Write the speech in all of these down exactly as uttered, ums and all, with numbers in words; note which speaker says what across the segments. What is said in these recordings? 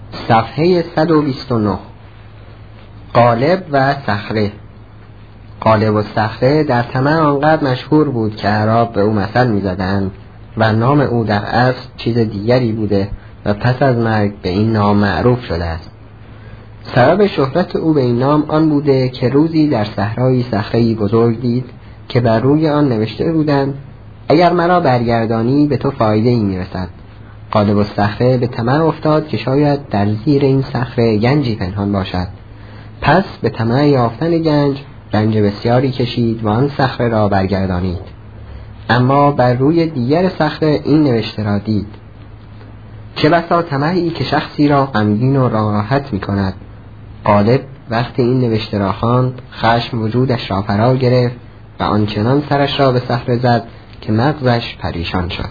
Speaker 1: صفحه صد و بیست و نه. قالب و صخره. قالب و صخره در طمع آنقدر مشهور بود که اعراب به او مثل می‌زدند و نام او در اصل چیز دیگری بوده و پس از مرگ به این نام معروف شده است. سبب شهرت او به این نام آن بوده که روزی در صحرایی صخره‌ای بزرگ دید که بر روی آن نوشته بودند اگر مرا برگردانی به تو فایده ای میرسد. قالب الصخره به طمع افتاد که شاید در زیر این صخره گنجی پنهان باشد. پس به طمع یافتن گنج رنج بسیاری کشید و آن صخره را برگردانید. اما بر روی دیگر صخره این نوشته را دید: چه بسا طمعی که شخصی را غمگین و ناراحت می کند. قالب وقتی این نوشته را خواند خشم وجودش را فرا گرفت و آنچنان سرش را به صخره زد که مغزش پریشان شد.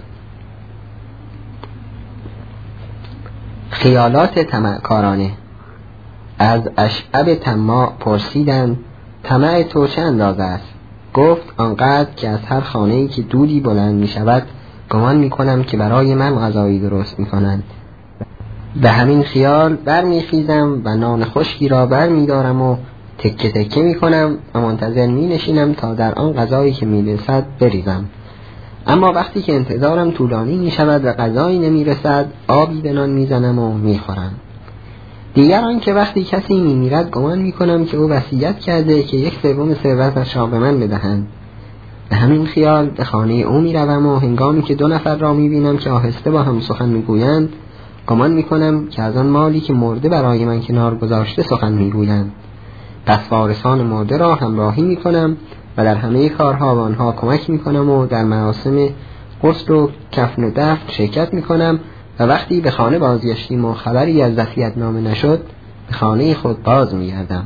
Speaker 1: خیالات طمعکارانه. از اشعب طماع پرسیدند طمع تو چه اندازه است؟ گفت آنقدر که از هر خانه‌ای که دودی بلند می شود گمان می کنم که برای من غذایی درست می کنند. به همین خیال بر می خیزم و نان خشکی را بر می دارم و تکه تکه می کنم و منتظر می نشینم تا در آن غذایی که می رسد بریزم. اما وقتی که انتظارم طولانی می شود و غذایی نمی رسد آبی به نان می زنم و می خورم. دیگر آن که وقتی کسی می میرد گمان می کنم که او وصیت کرده که یک سوم ثروتش را به من بدهند. به همین خیال به خانه او می روم و هنگامی که دو نفر را می بینم که آهسته با هم سخن می گویند گمان می کنم که از آن مالی که مرده برای من کنار گذاشته سخن می گویند. پس وارثان مرده را همراهی می کنم و در همه کارها به آنها کمک می کنم و در مراسم غسل و کفن و دفن شرکت می کنم و وقتی به خانه بازگشتیم و خبری از وصیت‌نامه نشد به خانه خود باز می گردم.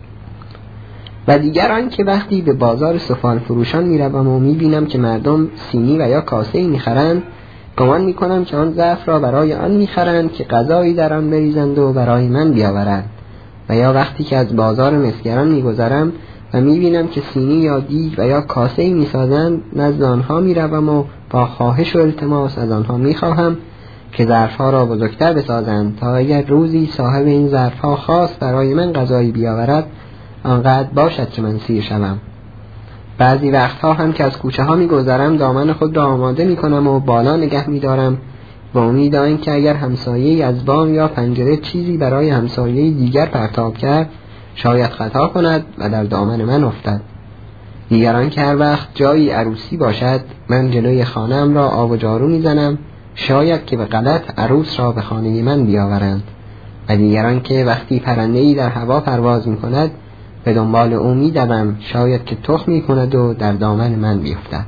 Speaker 1: و دیگر آن که وقتی به بازار سفال فروشان می روم و می بینم که مردم سینی و یا کاسه‌ای می خرند گمان می کنم که آن ظرف را برای آن می خرند که غذایی در آن بریزند و برای من بیاورند. و یا وقتی که از بازار مسگران می گذرم و می بینم که سینی یا دیگ و یا کاسه‌ای می سازند نزد آنها می روم و با خواهش و التماس از آنها می خواهم که ظرفها را بزرگتر بسازند تا اگر روزی صاحب این ظرفها خواست برای من غذایی بیاورد آنقدر باشد که من سیر شوم. بعضی وقتها هم که از کوچه ها می گذرم دامن خود را آماده می کنم و بالا نگه می دارم با امید آن که اگر همسایه‌ای از بام یا پنجره چیزی برای همسایه‌ای دیگر پرتاب کرد شاید خطا کند و در دامن من افتد. دیگران که هر وقت جایی عروسی باشد من جلوی خانه‌ام را آب و جارو می زنم شاید که به غلط عروس را به خانه من بیاورند. و دیگران که وقتی پرنده‌ای در هوا پرواز می کند به دنبال او می دوم شاید که تخم می کند و در دامن من بیفتد.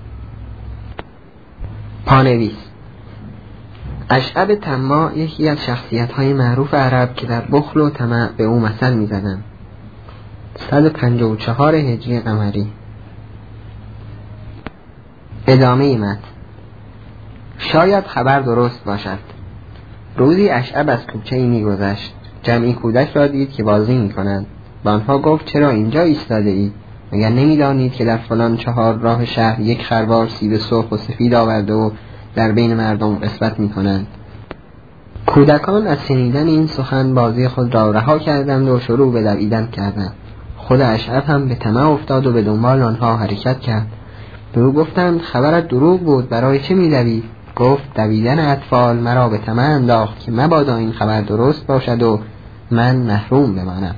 Speaker 1: پانویس. اشعب طماع یکی از شخصیت‌های معروف عرب که در بخل و طمع به او مثل می زدند. صد و پنجاه و چهار هجری قمری. ادامه متن. شاید خبر درست باشد. روزی اشعب از کوچه‌ای می‌گذشت. جمعی کودک را دید که بازی می‌کنند. به آنها گفت چرا اینجا ایستاده اید؟ مگر نمی‌دانید که در فلان چهار راه شهر یک خروار سیب سرخ و سفید آورده و در بین مردم قسمت می‌کنند؟ کودکان از شنیدن این سخن بازی خود را رها کردند و شروع به دویدن کردند. خود اشعب هم به طمع افتاد و به دنبال آنها حرکت کرد. به او گفتند خبرت دروغ بود، برای چه می‌دوی؟ گفت دویدن اطفال مرا به طمع انداخت که مبادا این خبر درست باشد و من محروم بمانم.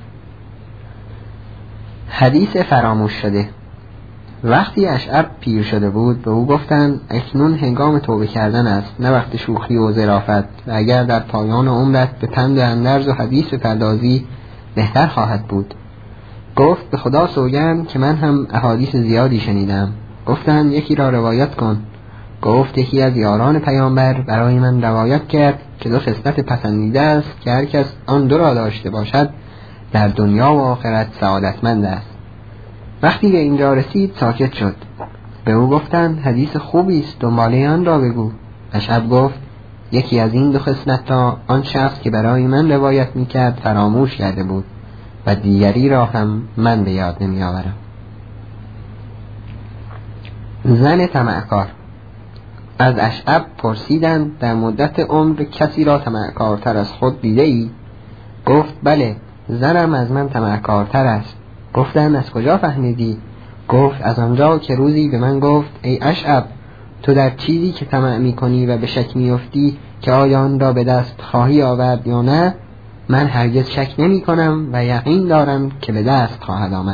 Speaker 1: حدیث فراموش شده. وقتی اشعب پیر شده بود به او گفتند اکنون هنگام توبه کردن است، نه وقت شوخی و ظرافت، و اگر در پایان عمرت به پند و اندرز و حدیث بپردازی بهتر خواهد بود. گفت به خدا سوگند که من هم احادیث زیادی شنیدم. گفتند یکی را روایت کن. گفت یکی از یاران پیامبر برای من روایت کرد که دو خصلت پسندیده است که هر کس آن دو را داشته باشد در دنیا و آخرت سعادتمند است. وقتی به اینجا رسید ساکت شد. به او گفتند حدیث خوبی است، دنباله آن را بگو. اشعب گفت یکی از این دو خصلت را آن شخص که برای من روایت میکرد فراموش کرده بود و دیگری را هم من به یاد نمی آورم. زن طمعکار. از اشعب پرسیدند در مدت عمر کسی را طمعکارتر از خود دیده ای؟ گفت بله، زنم از من طمعکارتر است. گفتند از کجا فهمیدی؟ گفت از آنجا که روزی به من گفت ای اشعب، تو در چیزی که طمع می‌کنی و به شک می‌افتی که آیا آن را به دست خواهی آورد یا نه، من هرگز شک نمی‌کنم و یقین دارم که به دست خواهد آمد.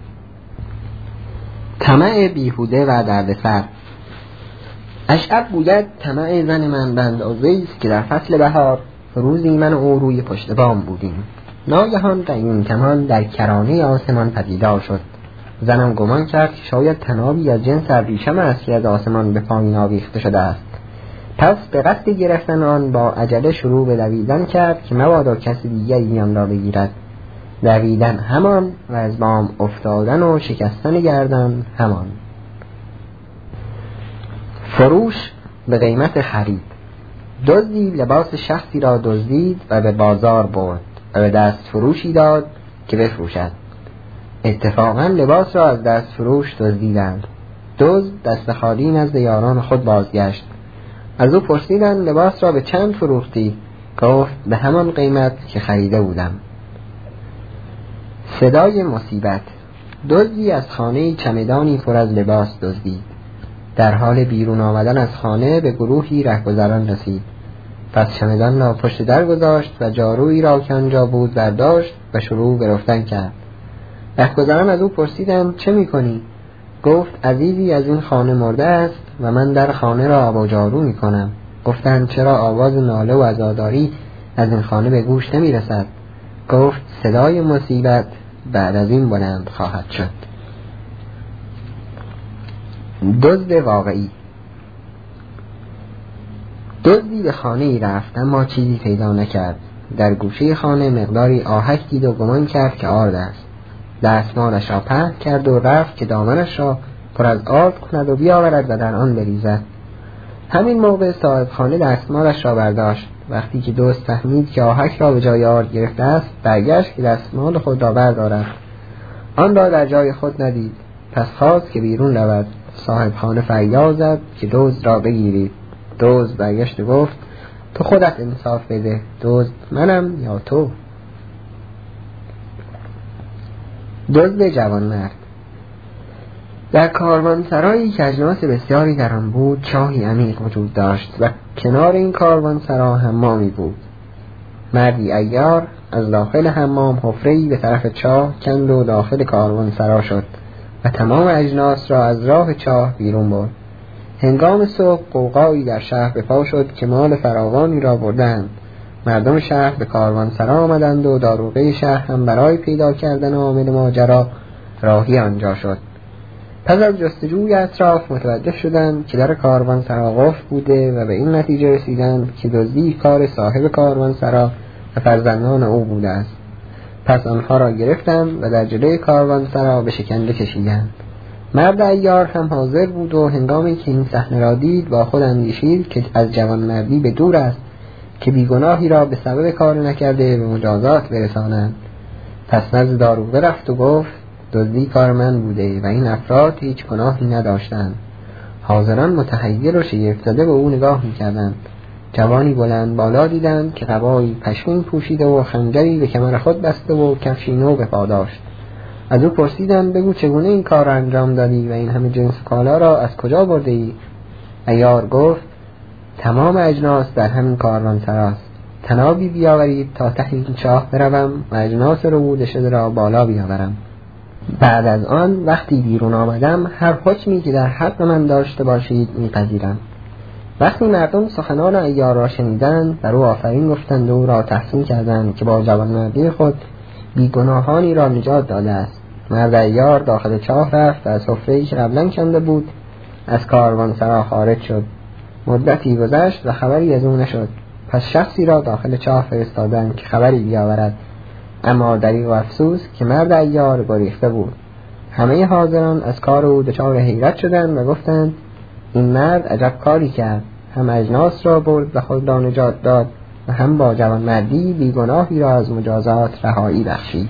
Speaker 1: طمع بیهوده و دردسر. اشعب گوید طمع زن من به اندازه‌ای است که در فصل بهار روزی من و او روی پشت بام بودیم. ناگهان قیوم کمان در کرانه آسمان پدیدار شد. زنم گمان کرد که شاید طنابی از جنس ابریشم است که از آسمان به پایین آویخته شده است. پس به قصد گرفتن آن با عجله شروع به دویدن کرد که مبادا کسی دیگری آن را بگیرد. دویدن همان و از بام افتادن و شکستن گردن همان. فروش به قیمت خرید. دزدی لباس شخصی را دزدید و به بازار برد و به دست فروشی داد که بفروشد. اتفاقا لباس را از دست فروش دزدیدند. دزد دست خالی نزد یاران خود بازگشت. از او پرسیدند لباس را به چند فروختی؟ گفت به همان قیمت که خریده بودم. صدای مصیبت. دزدی از خانه چمدانی پر از لباس دزدید. در حال بیرون آمدن از خانه به گروهی رهگذران رسید. پس چمدان را پشت در گذاشت و جارویی را که آنجا بود برداشت و شروع به رفتن کرد. رهگذران از او پرسیدند چه می‌کنی؟ گفت عزیزی از این خانه مرده است و من در خانه را آب و جارو می‌کنم. گفتند چرا آواز ناله و عزاداری از این خانه به گوش نمی‌رسد؟ گفت صدای مصیبت بعد از این بلند خواهد شد. دزد واقعی. دزدی به خانه ای رفت اما چیزی پیدا نکرد. در گوشه خانه مقداری آهک دید و گمان کرد که آرد است. دستمالش را پهن کرد و رفت که دامنش را پر از آرد کند و بیاورد و در آن بریزد. همین موقع صاحب خانه دستمالش را برداشت. وقتی که دزد فهمید که آهک را به جای آرد گرفته است، برگشت که دستمال خود را بردارد. آن را در جای خود ندید. پس خواست که بیرون رود. صاحب خانه فریاد زد که دزد را بگیرید. دزد برگشت و گفت تو خودت انصاف بده، دزد منم یا تو؟ دزد جوانمرد. در کاروانسرایی که اجناس بسیاری در آن بود چاهی عمیق وجود داشت و کنار این کاروانسرا حمامی بود. مردی عیار از داخل حمام حفره‌ای به طرف چاه کند و داخل کاروانسرا شد و تمام اجناس را از راه چاه بیرون برد. هنگام صبح غوغایی در شهر به پا شد که مال فراوانی را بردند. مردم شهر به کاروانسرا آمدند و داروغه شهر هم برای پیدا کردن عامل ماجرا راهی آنجا شد. پس از جستجوی اطراف متوجه شدند که در کاروانسرا قفل بوده و به این نتیجه رسیدند که دزدی کار صاحب کاروانسرا و فرزندان او بوده است. پس آنها را گرفتند و در جلوی کاروانسرا به شکنجه کشیدند. مرد عیار هم حاضر بود و هنگامی که این صحنه را دید با خود اندیشید که از جوانمردی به دور است که بیگناهی را به سبب کار نکرده به مجازات برسانند. پس نزد داروغه رفت و گفت دزدی کار من بوده و این افراد هیچ گناهی نداشتند. حاضران متحیر و شگفت‌زده به او نگاه می‌کردند. جوانی بلند بالا دیدند که قبایی پشمین پوشیده و خنجری به کمر خود بسته و کفشی نو به پا داشت. از او پرسیدند بگو چگونه این کار را انجام دادی و این همه جنس کالا را از کجا برده ای؟ عیار گفت تمام اجناس در همین کاروانسراست. طنابی بیاورید تا ته این چاه بروم و اجناس ربوده شده را بالا بیاورم. بعد از آن وقتی بیرون آمدم هر حکمی که در حق من داشته باشید میپذیرم. وقتی مردم سخنان عیار را شنیدند بر او آفرین گفتند و او را تحسین کردند که با جوانمردی خود بیگناهانی را نجات داده است. مرد عیار داخل چاه رفت و از حفره‌ای که قبلا کنده بود از کاروانسرا خارج شد. مدتی گذشت و خبری از او نشد. پس شخصی را داخل چاه فرستادند که خبری بیاورد، اما دریغ و افسوس که مرد عیار گریخته بود. همه حاضران از کار او دچار حیرت شدند و گفتند این مرد عجب کاری کرد، هم اجناس را برد و خود را نجات داد و هم با جوانمردی بیگناهی را از مجازات رهایی بخشید.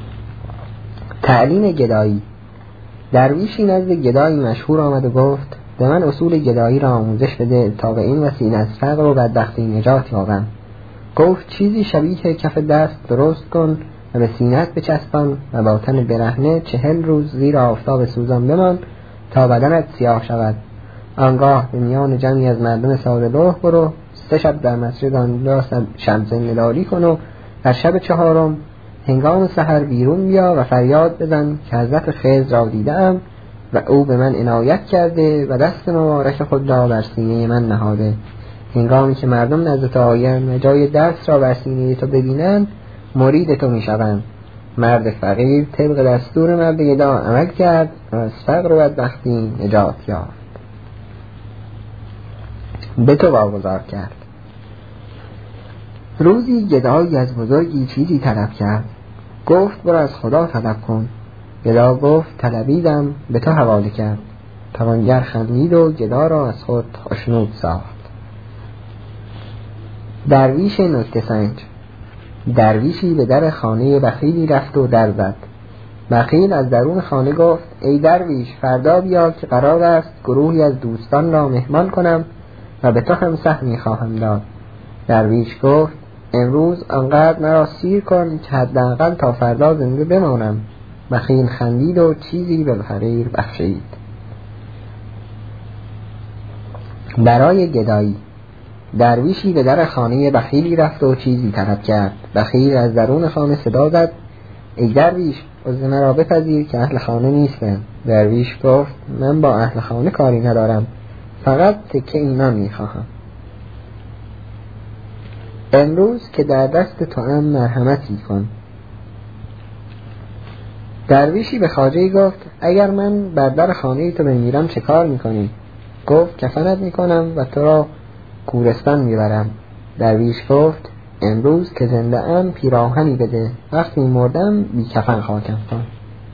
Speaker 1: تعلیم گدایی. درویشی نزد گدایی مشهور آمد و گفت به من اصول گدایی را آموزش بده تا به این وسیله از فقر و بدبختی نجات یابم. گفت چیزی شبیه کف دست درست کن و به سینت بچسبان و با تن برهنه چهل روز زیر آفتاب سوزان بمان تا بدنت سیاه شود. آنگاه به میان جمعی از مردم ساده لوح برو، سه شب در مسجد آنجا شمس نلالی کن و در شب چهارم هنگام سحر بیرون بیا و فریاد بزن که حضرت خضر را دیدم و او به من عنایت کرده و دست مبارک خود را بر سینه من نهاده. هنگامی که مردم نزد تو آیند و جای دست را بر سینه تو ببینند مرید تو می شوند. مرد فقیر طبق دستور مرد گدا عمل کرد و از فقر و بدبختی نجات یافت. به تو واگذار کرد. روزی گدایی از بزرگی چیزی طلب کرد. گفت برو از خدا طلب کن. گدا گفت طلبیدم، به تو حواله کرد. توانگر خندید و گدا را از خود خوشنود ساخت. درویش نکته سنج. درویشی به در خانه بخیلی رفت و در زد. بخیل از درون خانه گفت ای درویش، فردا بیا که قرار است گروهی از دوستان را مهمان کنم و به تو هم سهمی خواهم داد. درویش گفت امروز آنقدر مرا سیر کن که حداقل تا فردا زنده بمانم. بخیل خندید و چیزی به فقیر بخشید. برای گدایی. درویشی به در خانه بخیلی رفت و چیزی طلب کرد. بخیل از درون خانه صدا زد ای درویش، عذر مرا بپذیر که اهل خانه نیستند. درویش گفت من با اهل خانه کاری ندارم، فقط تکه ایمان میخواهم. امروز که در دست تو هم مرحمتی کن. درویشی به خواجه گفت اگر من بر در خانه تو بمیرم چه کار میکنی؟ گفت کفنت میکنم و تو را گورستان میبرم. درویش گفت امروز که زنده ام پیراهنی بده، وقتی مردم بی کفن خاکم کن.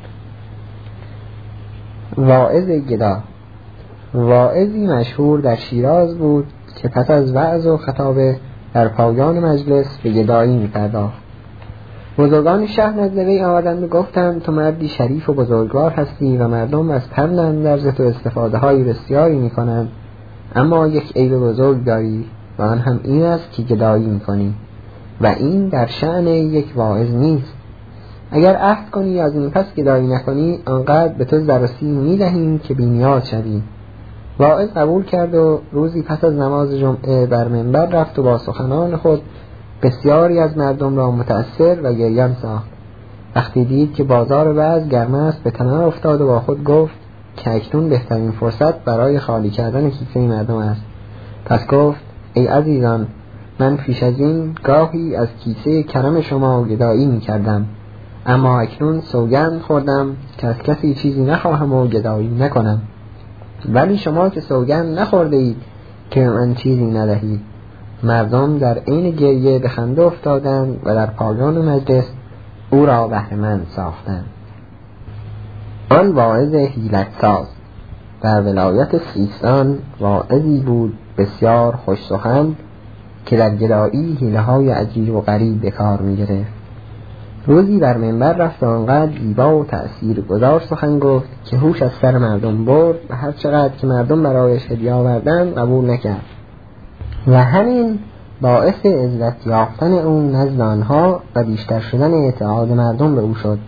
Speaker 1: واعظ گدا. واعظی مشهور در شیراز بود که پس از وعظ و خطابه در پایان مجلس به گدایی می‌پرداخت. بزرگان شهر نزد وی آمدند و گفتند تو مردی شریف و بزرگوار هستی و مردم از پند اندرز تو استفاده های بسیاری می‌کنند، اما یک عیب بزرگ داری و آن هم این است که گدایی می‌کنی و این در شأن یک واعظ نیست. اگر عهد کنی از این پس گدایی نکنی آنقدر به تو زر و سیم می‌دهیم که بی‌نیاز شوی. واعظ قبول کرد و روزی پس از نماز جمعه بر منبر رفت و با سخنان خود بسیاری از مردم را متأثر و گریان ساخت. وقتی دید که بازار وعظ گرم است به طمع افتاد و با خود گفت که اکنون بهترین فرصت برای خالی کردن کیسه مردم است. پس گفت ای عزیزان، من پیش از این گاهی از کیسه کرم شما گدایی می کردم، اما اکنون سوگند خوردم که از کسی چیزی نخواهم و گدایی نکنم. ولی شما که سوگند نخورده اید که من چیزی ندهید. مردم در عین گریه به خنده افتادند و در پایان مجلس او را بهره‌مند ساختند. آن واعظ حیلت ساز. در ولایت سیستان واعظی بود بسیار خوش سخن که در گدایی حیله‌های عجیب و غریب به کار می‌گرفت. روزی بر منبر رفت و آنقدر زیبا و تأثیر گذار سخن گفت که هوش از سر مردم برد و هر چقدر که مردم برایش هدیه آوردند قبول نکرد و همین باعث عزت یافتن او نزد آنها و بیشتر شدن اعتقاد مردم به او شد.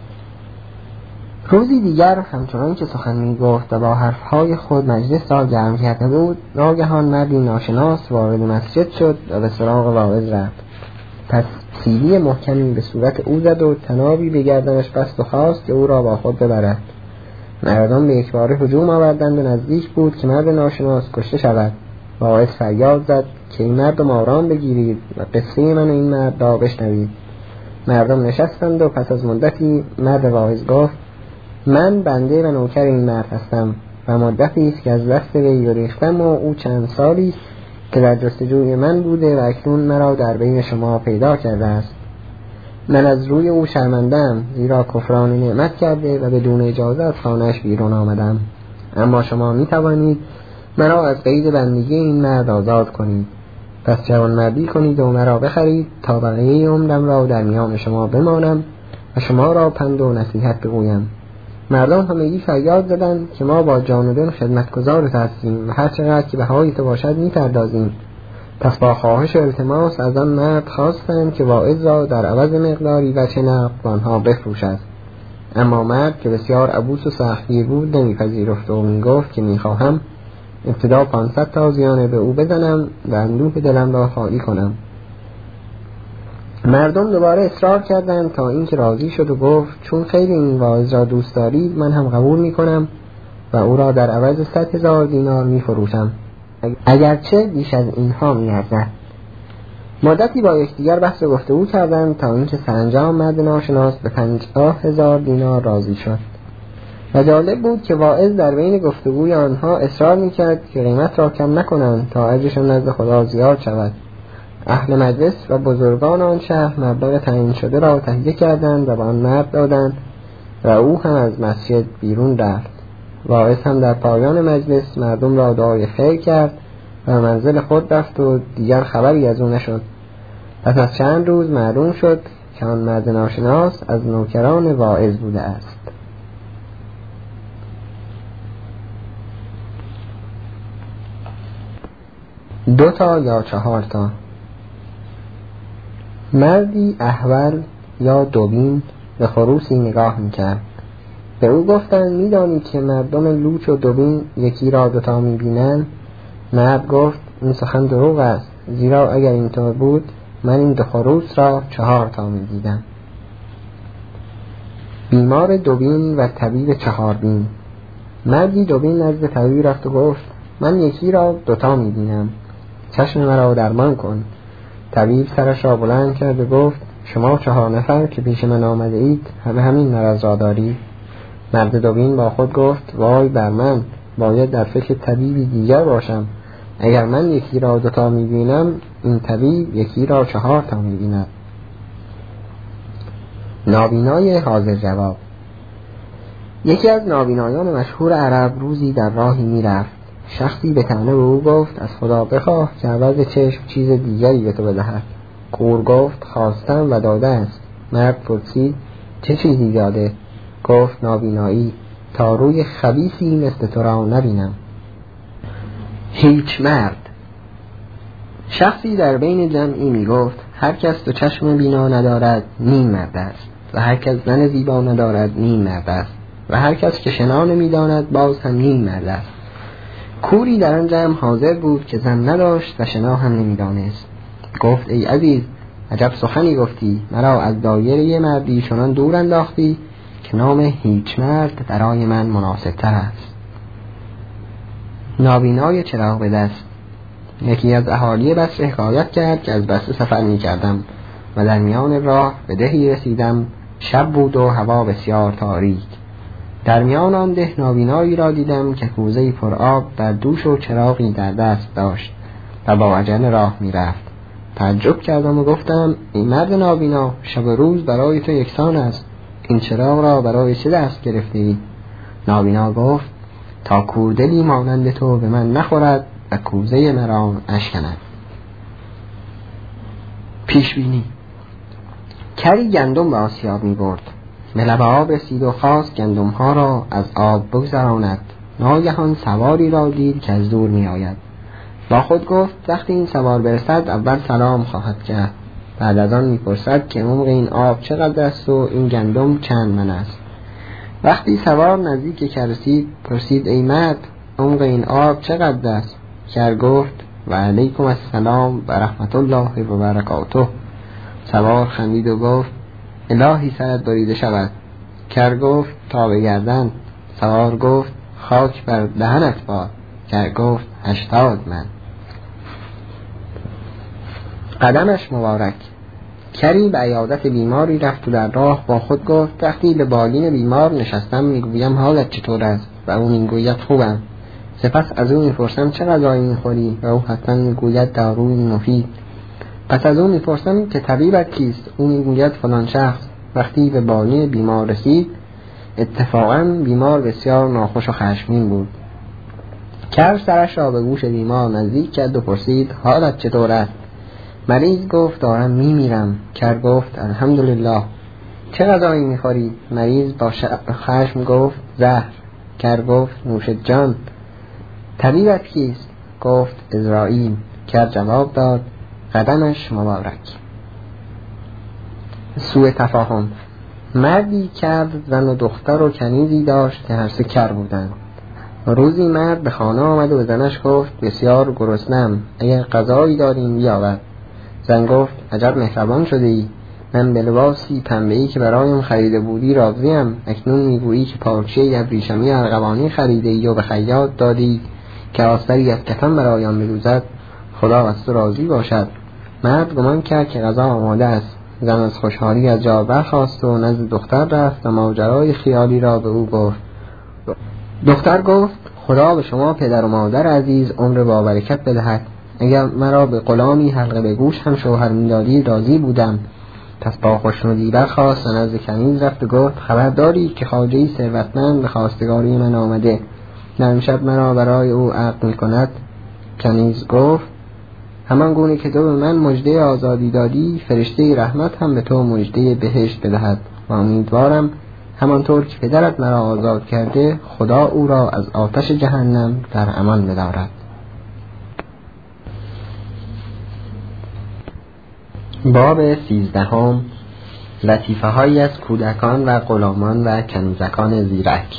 Speaker 1: روزی دیگر همچنان که سخن می گفت و با حرفهای خود مجلس را گرم کرده بود، ناگهان مردی ناشناس وارد مسجد شد و به سراغ واعظ رفت. پس سیلی محکمی به صورت او زد و تنابی به گردنش بست و خواست که او را با خود ببرد. مردم به یکباره هجوم آوردند و نزدیک بود که مرد ناشناس کشته شود. واعظ فریاد زد که این مردم آرام بگیرید و قصه من و این مرد را بشنوید. مردم نشستند و پس از مدتی مرد واعظ گفت من بنده و نوکر این مرد هستم و مدتی است که از دست وی گریختم و او چند سالی است که در جستجوی من بوده و اکنون مرا در بین شما پیدا کرده است. من از روی او شرمنده‌ام، زیرا کفران نعمت کرده و بدون اجازه از خانه‌اش بیرون آمدم. اما شما می توانید مرا از قید بندگی این مرد آزاد کنید. پس جوانمردی کنید و مرا بخرید تا بقیه عمرم را در میان شما بمانم و شما را پند و نصیحت بگویم. مردم همگی فریاد زدند که ما با جان و دل خدمتگزارت هستیم و هر چقدر که بهای تو باشد می‌پردازیم. پس با خواهش و التماس از آن مرد خواستند که واعظ را در عوض مقداری وجه نقد آنها بفروشد. اما مرد که بسیار عبوس و سختگیر بود نمیپذیرفت و میگفت که میخواهم ابتدا پانصد تازیانه به او بزنم و اندوه دلم را خالی کنم. مردم دوباره اصرار کردند تا اینکه راضی شد و گفت چون خیلی این واعظ را دوست دارید من هم قبول میکنم و او را در عوض صد هزار دینار میفروشم، اگرچه بیش از اینها میارزد. مدتی با یکدیگر بحث و گفتگو کردند تا اینکه سرانجام مرد ناشناس به پنجاه هزار دینار راضی شد. و جالب بود که واعظ در بین گفتگوی آنها اصرار میکرد که قیمت را کم نکنند تا اجرشان نزد خدا زیاد شود. اهل مجلس و بزرگان آن شهر مبلغ تعیین شده را تهیه کردند و به آن مرد دادند و او هم از مسجد بیرون رفت. واعظ هم در پایان مجلس مردم را دعای خیر کرد و منزل خود رفت و دیگر خبری از او نشد. پس از چند روز معلوم شد که آن مرد ناشناس از نوکران واعظ بوده است. دو تا یا چهار تا. مردی احول یا دوبین به خروسی نگاه میکرد. به او گفتند میدانی که مردم لوچ و دوبین یکی را دوتا میبینند؟ مرد گفت این سخن دروغ است، زیرا اگر اینطور بود من این دو خروس را چهار تا میدیدم. بیمار دوبین و طبیب چهاربین. مردی دوبین نزد طبیب رفت و گفت من یکی را دوتا میبینم، چشم مرا درمان کن. طبیب سرش را بلند کرد و گفت شما چهار نفر که پیش من آمده اید همه همین مرض را دارید؟ مرد دوبین با خود گفت وای بر من، باید در فکر طبیبی دیگر باشم. اگر من یکی را دوتا میبینم این طبیب یکی را چهار تا میبیند. نابینای حاضر جواب. یکی از نابینایان مشهور عرب روزی در راهی میرفت. شخصی به طعنه به او گفت از خدا بخواه که عوض چشم چیز دیگری به تو بدهد. کور گفت خواستم و داده است. مرد پرسید چه چیزی داده؟ گفت نابینایی، تا روی خبیثی مثل تو را نبینم. هیچ مرد. شخصی در بین جمعی می گفت هر کس دو چشم بینا ندارد نیم مرد است و هر کس زن زیبا ندارد نیم مرد است و هر کس که شنا نمی داند باز هم نیم مرد است. کوری در آن جمع حاضر بود که زن نداشت و شنا هم نمی دانست. گفت ای عزیز، عجب سخنی گفتی، مرا از دایره مردی چنان دور انداختی که نام هیچ مرد برای من مناسب تر است. نابینای چراغ به دست. یکی از اهالی بصره حکایت کرد که از بصره سفر می کردم و در میان راه به دهی رسیدم. شب بود و هوا بسیار تاریک. در میان آن ده نابینایی را دیدم که کوزه‌ای پر آب در دوش و چراغی در دست داشت و با عجله راه می رفت. تعجب کردم و گفتم این مرد نابینا، شب و روز برای تو یکسان است، این چراغ را برای چه دست گرفتی؟ نابینا گفت تا کوردلی مانند تو به من نخورد و کوزه مرا اشکند. پیشبینی. کری گندم به آسیاب می برد. به لب آب رسید و خواست گندم ها را از آب بگذراند. ناگهان سواری را دید که از دور می آید. با خود گفت وقتی این سوار برسد اول سلام خواهد کرد، بعد از آن می پرسد که عمق این آب چقدر است و این گندم چند من است. وقتی سوار نزدیک که رسید پرسید ای مرد عمق این آب چقدر است؟ کر گفت و علیکم السلام و رحمت الله و برکاته. سوار خندید و گفت الهی سرت بریده شود. کر گفت تا به گردن. سوار گفت خاک بر دهنت باد. کر گفت هشتاد من. قدمش مبارک. کری به عیادت بیماری رفت و در راه با خود گفت وقتی به بالین بیمار نشستم میگویم حالت چطور است و او میگوید خوبم. سپس از او میپرسم چه غذایی میخوری و او حتما میگوید داروی مفید. پس از او میپرسم که طبیبت کیست؟ او میگوید فلان شخص. وقتی به بالین بیمار رسید اتفاقا بیمار بسیار ناخوش و خشمگین بود. کر سرش را به گوش بیمار نزدیک کرد و پرسید حالت چطور است؟ مریض گفت دارم میمیرم. کر گفت الحمدلله. چه غذایی میخورید؟ مریض با خشم گفت زهر. کر گفت نوش جان. طبیبت کیست؟ گفت عزراییل. کر جواب داد قدمش مبارک. سوء تفاهم. مردی کرد زن و دختر و کنیزی داشت که هر سه کر بودند. روزی مرد به خانه آمد و به زنش گفت بسیار گرسنه‌ام، اگر غذایی داریم بیاور. زن گفت عجب مهربان شده ای، من به لباسی پنبه‌ای که برایم خریده بودی راضیم، اکنون میگویی که پارچه ابریشمی ارغوانی خریده ای و به خیاط دادی که آستری از کفن برایم بدوزد. خدا از تو راضی باشد. مرد گمان کرد که غذا آماده است. زن از خوشحالی از جا برخاست و نزد دختر رفت و ماجرای خیالی را به او گفت. دختر گفت خدا به شما پدر و مادر عزیز عمر با برکت بدهد. اگر مرا به غلامی حلقه به گوش هم شوهر می‌دادی راضی بودم. پس با خوشنودی برخاست و نزد کنیز رفت و گفت خبر داری که خواجه‌ای ثروتمند به خواستگاری من آمده، در امشب مرا برای او عقد می‌کند. کنیز گفت همان گونه که تو به من مژده آزادی دادی، فرشته رحمت هم به تو مژده بهشت بدهد و امیدوارم همانطور که پدرت مرا آزاد کرده خدا او را از آتش جهنم در امان بدارد. باب سیزدهم. لطیفه هایی از کودکان و غلامان و کنیزکان زیرک.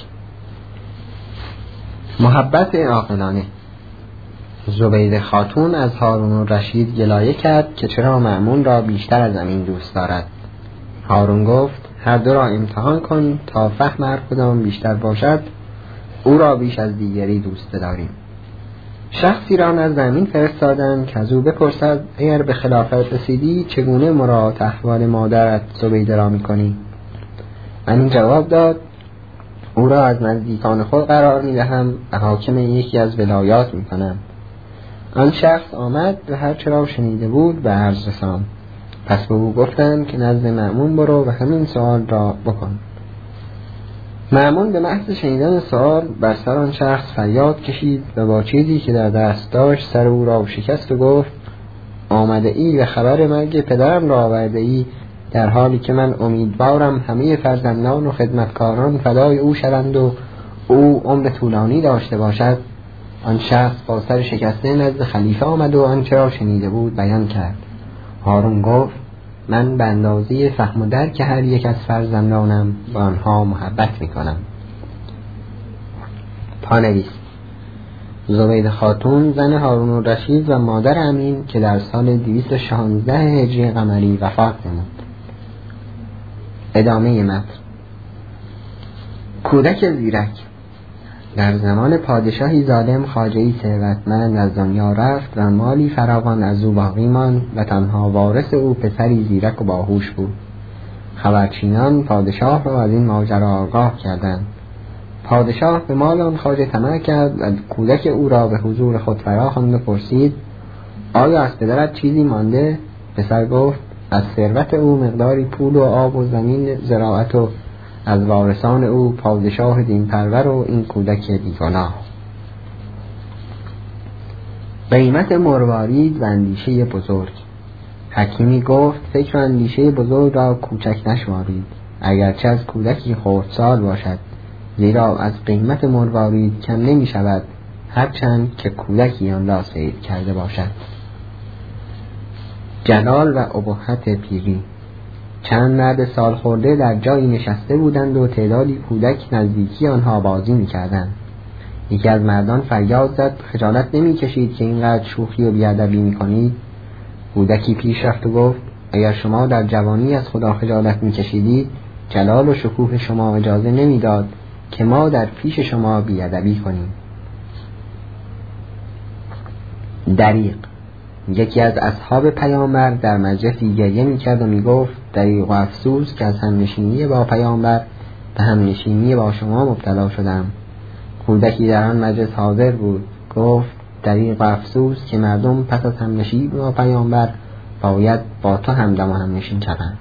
Speaker 1: محبت عاقلانه. زبیده خاتون از هارون الرشید گلایه کرد که چرا مأمون را بیشتر از امین دوست دارد. هارون گفت هر دو را امتحان کن تا فهم هر کدام بیشتر باشد او را بیش از دیگری دوست داریم. شخصی را نزد امین فرستادند که از او بپرسد اگر به خلافت رسیدی چگونه مراعات احوال مادرت زبیده را میکنی؟ امین جواب داد او را از نزدیکان خود قرار میدهم و حاکم یکی از ولایات میکنم. آن شخص آمد و هر چرا شنیده بود به عرض رساند. پس به او گفتند که نزد مأمون برو و همین سوال را بکن. مأمون به محض شنیدن سوال بر سر آن شخص فریاد کشید و با چیزی که در دست داشت سر او را شکست و گفت آمده ای و خبر مرگ پدرم را آورده ای، در حالی که من امیدوارم همه فرزندان و خدمتکاران فدای او شوند و او عمر طولانی داشته باشد. آن شخص با سر شکسته نزد خلیفه آمد و آنچه را شنیده بود بیان کرد. هارون گفت من به اندازه فهم و درک هر یک از فرزندانم با آنها محبت میکنم. پانویس. زبیده خاتون زن هارون الرشید و مادر امین که در سال دویست و شانزده هجری قمری وفات نمود. ادامه متن. کودک زیرک. در زمان پادشاهی ظالم خواجه‌ای ثروتمند از دنیا رفت و مالی فراوان از او باقی ماند و تنها وارث او پسری زیرک و باهوش بود. خبرچینان پادشاه را از این ماجرا آگاه کردند. پادشاه به مال آن خواجه طمع کرد و کودک او را به حضور خود فراخواند و پرسید آیا از پدرت چیزی مانده؟ پسر گفت از ثروت او مقداری پول و آب و زمین زراعت و از وارثان او پادشاه دین پرور و این کودک بیگناه. قیمت مروارید و اندیشه بزرگ. حکیمی گفت فکر و اندیشه بزرگ را کوچک نشمارید اگرچه از کودکی خردسال باشد، زیرا از قیمت مروارید کم نمی شود هرچند که کودکی آن را صید کرده باشد. جلال و ابهت پیری. چند مرد سال خورده در جایی نشسته بودند و تعدادی کودک نزدیکی آنها بازی می‌کردند. یکی از مردان فریاد زد خجالت نمی‌کشید که اینقدر شوخی و بیادبی می‌کنید؟ کودکی پیش رفت و گفت اگر شما در جوانی از خدا خجالت می‌کشیدید جلال و شکوه شما اجازه نمی‌داد که ما در پیش شما بیادبی کنیم. دریغ. یکی از اصحاب پیامبر در مجلسی گریه می‌کرد و می‌گفت دریغ و افسوس که از همنشینی با پیامبر به همنشینی با شما مبتلا شدم. کودکی در آن مجلس حاضر بود گفت دریغ و افسوس که مردم پس از همنشینی با پیامبر باید با تو همدم و همنشین شوند.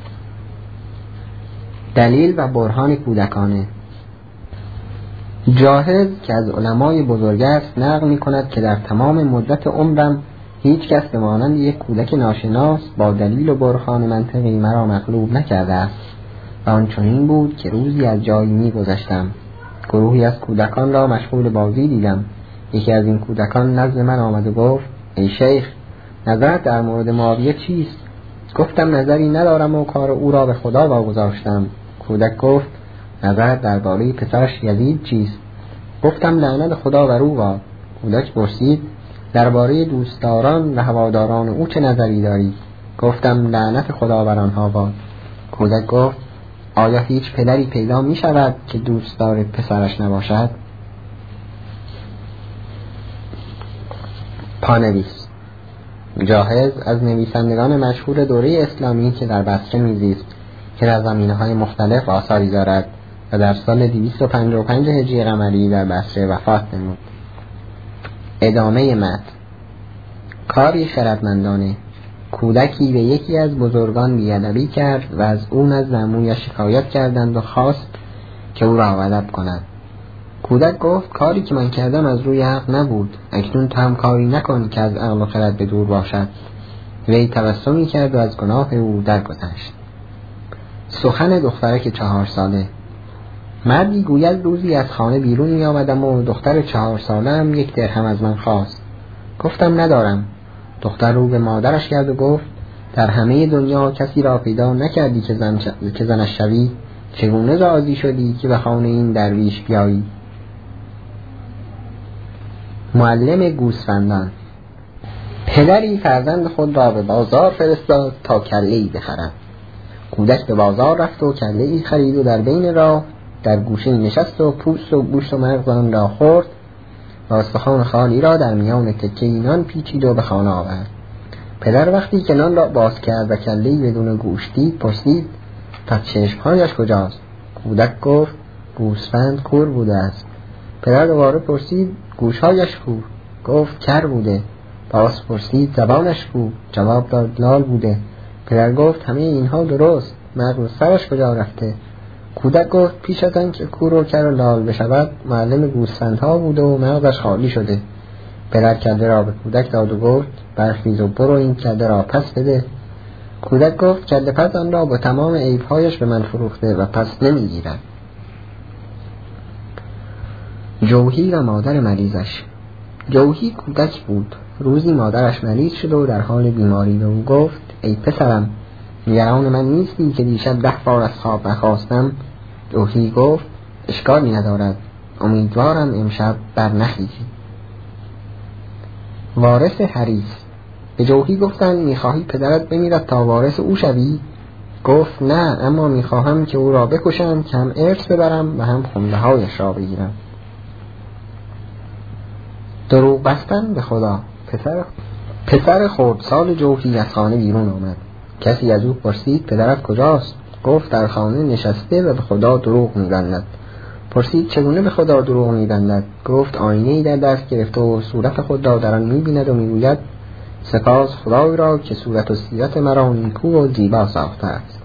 Speaker 1: دلیل و برهان کودکانه. جاهز که از علمای بزرگ است نقل می‌کند که در تمام مدت عمرم هیچ کس به مانند یک کودک ناشناس با دلیل و برهان منطقی مرا مغلوب نکرده است. و آن چنین بود که روزی از جایی می گذشتم. گروهی از کودکان را مشغول بازی دیدم. یکی از این کودکان نزد من آمد و گفت: ای شیخ، نظرت در مورد معاویه چیست؟ گفتم: نظری ندارم و کار او را به خدا واگذاشتم. کودک گفت: نظرت درباره پسرش یزید چیست؟ گفتم: لعنت خدا بر او باد. کودک پرسید: درباره دوستداران و هواداران او چه نظری داری؟ گفتم: لعنت خدا بر آنها باد. کودک گفت: آیا هیچ پدری پیدا می شود که دوستدار پسرش نباشد؟ پانویس جاهز از نویسندگان مشهور دوره اسلامی که در بصره میزیست که در زمینه‌های مختلف آثاری دارد و در سال دویست و پنجاه و پنج هجری قمری در بصره وفات نمود. ادامه متن. کاری خردمندانه. کودکی به یکی از بزرگان بیادبی کرد و از او نزد عمویش شکایت کردند و خواست که او را ادب کند. کودک گفت: کاری که من کردم از روی حق نبود. اکنون تو هم کاری نکن که از عقل و خرد به دور باشد. وی تبسمی کرد و از گناه او درگذشت. سخن دخترک چهار ساله. مردی گوید: روزی از خانه بیرون می آمدم و دختر چهار ساله هم یک درهم از من خواست. گفتم: ندارم. دختر رو به مادرش کرد و گفت: در همه دنیا کسی را پیدا نکردی که, زن ش... که زنش شوی؟ چگونه راضی شدی که به خانه این درویش بیایی؟ معلم گوسفندان. پدری فرزند خود را به بازار فرستاد تا کله‌ای بخرد. کودک به بازار رفت و کله‌ای خرید و در بین راه در گوشه نشست و پوست و گوشت و مغز آن را خورد و استخوان خالی را در میان تکه نان پیچید و به خانه آورد. پدر وقتی که نان را باز کرد و کله‌ای بدون گوشت دید پرسید: پس چشمهایش کجاست؟ کودک گفت: گوسفند کور بوده است. پدر دوباره پرسید: گوشهایش کو؟ گفت: کر بوده. باز پرسید: زبانش کو؟ جواب داد: لال بوده. پدر گفت: همه اینها درست، مغز سرش کجا رفته؟ کودک گفت: پیش از آن که کور و کر و لال بشود معلم گوسفندها بوده و مغزش خالی شده. پدر کله را به کودک داد و گفت: برخیز و برو این کله را پس بده. کودک گفت: کله پس آن را با تمام عیبهایش به من فروخته و پس نمیگیرد. جوهی و مادر مریضش. جوهی کودک بود. روزی مادرش مریض شد و در حال بیماری به او گفت: ای پسرم، نگران من نیستی که دیشب ده بار از خواب نخواستم؟ جوهی گفت: اشکالی ندارد، امیدوارم امشب بر نخیزی. وارث حریص. به جوهی گفتند: میخواهی پدرت بمیرد تا وارث او شوی؟ گفت: نه، اما میخواهم که او را بکشم که هم ارث ببرم و هم خونده هایش را بگیرم. دروغ بستن به خدا. پسر پسر خردسال جوهی از خانه بیرون آمد. کسی از او پرسید: پدرت کجاست؟ گفت: در خانه نشسته و به خدا دروغ می‌بندد. پرسید: چگونه به خدا دروغ می‌بندد؟ گفت: آینه‌ای در دست گرفته و صورت خود را در آن می‌بیند و می‌گوید: سپاس خدای را که صورت و سیرت مرا نیکو و زیبا ساخته است.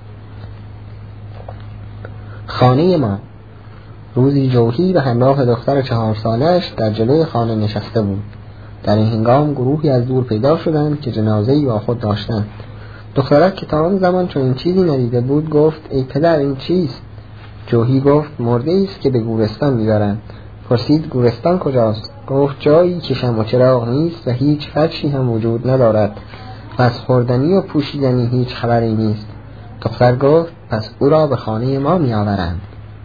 Speaker 1: خانه ما. روزی جوهی به همراه دختر چهار سالش در جلوی خانه نشسته بود. در این هنگام گروهی از دور پیدا شدند که جنازه‌ای با خود داشتند. دخترک که تا آن زمان چون این چیزی ندیده بود گفت: ای پدر، این چیست؟ جوهی گفت: مرده است که به گورستان می‌برند. پرسید: گورستان کجاست؟ گفت: جایی که شمع و چراغ نیست و هیچ فرشی هم وجود ندارد و از خوردنی و پوشیدنی هیچ خبری نیست. دختر گفت: پس او را به خانه ما می‌آورند.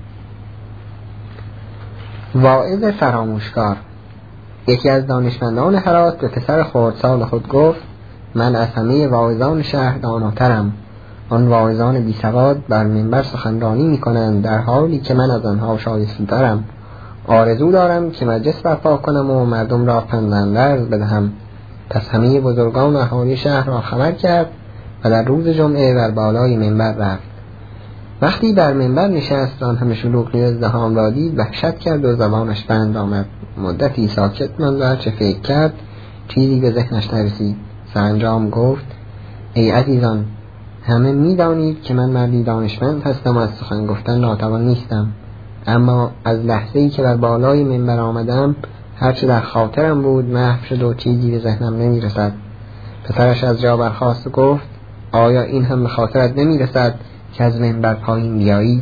Speaker 1: واعظ فراموشکار. یکی از دانشمندان هرات به پسر خردسال خود گفت: من از همه واعظان شهر داناترم. آن واعظان بی سواد بر منبر سخنرانی می کنند در حالی که من از آنها شایسته ترم. آرزو دارم که مجلس برپا کنم و مردم را پنداندرز بدهم. پس همه بزرگان و اهالی شهر را خبر کرد و در روز جمعه بر بالای منبر رفت. وقتی بر منبر نشست آن همه شلوغی ازدحام را دید وحشت کرد و زبانش بند آمد. مدتی ساکت ماند و چه فکر کرد چیزی به ذهنش نرسید. سرانجام گفت: ای عزیزان، همه می دانید که من مردی دانشمند هستم و از سخن گفتن ناتوان نیستم، اما از لحظه‌ای که بر بالای منبر آمدم هرچه در خاطرم بود محو شد و چیزی به ذهنم نمی رسد. پسرش از جا برخاست و گفت: آیا این هم به خاطرت نمی رسد که از منبر پایین بیایی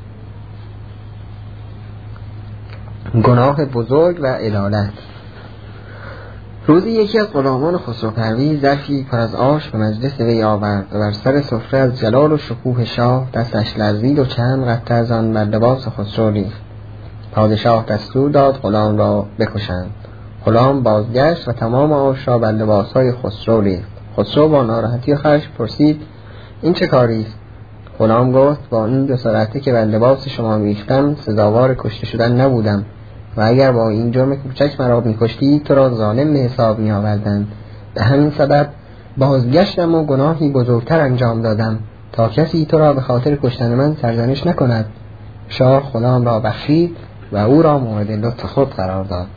Speaker 1: گناه بزرگ و علالت. روزی یکی از غلامان خسرو پرویز ظرفی پر از آش به مجلس وی آورد و بر سر سفره از جلال و شکوه شاه دستش لرزید و چند قطره از آن بر لباس خسرو ریخت. پادشاه دستور داد غلام را بکشند. غلام بازگشت و تمام آش را بر لباسهای خسرو ریخت. خسرو با ناراحتی و خشم پرسید این چه کاری است؟ غلام گفت با این دو سرعته که بر لباس شما ریختم سزاوار کشته شدن نبودم و اگر با این جرم کوچک مرا می‌کشتی تو را ظالم به حساب می‌آوردند. به همین سبب بازگشتم و گناهی بزرگتر انجام دادم تا کسی تو را به خاطر کشتن من سرزنش نکند. شاه غلام را بخشید و او را مورد لطف خود قرار داد.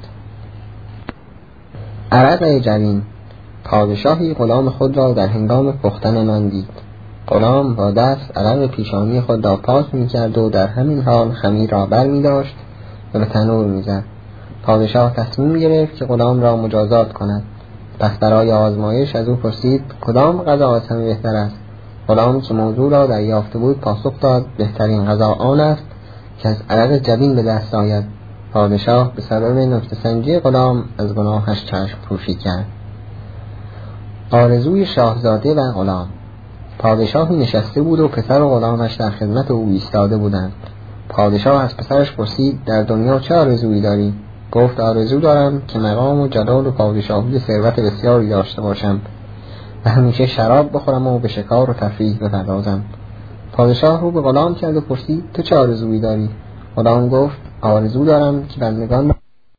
Speaker 1: عرق جبین. پادشاهی غلام خود را در هنگام پختن نان دید. غلام با دست عرق پیشانی خود را پاک می‌کرد و در همین حال خمیر را بر می‌داشت و به تنور می‌زد. پادشاه تصمیم گرفت که غلام را مجازات کند. پس برای آزمایش از او پرسید کدام غذا از همه بهتر است؟ غلام که موضوع را دریافته بود پاسخ داد بهترین غذا آن است که از عرق جبین به دست آید. پادشاه به سبب نکته سنجی غلام از گناهش چشم پوشی کرد. آرزوی شاهزاده و غلام. پادشاهی نشسته بود و پسر و غلامش در خدمت او ایستاده بودند. پادشاه از پسرش پرسید در دنیا چه آرزویی داری؟ گفت آرزو دارم که مقام و جلال و پادشاهی ثروت بسیاری داشته باشم و همیشه شراب بخورم و به شکار و تفریح بپردازم. پادشاه رو به غلام کرد و پرسید تو چه آرزویی داری؟ غلام گفت آرزو دارم که بندگان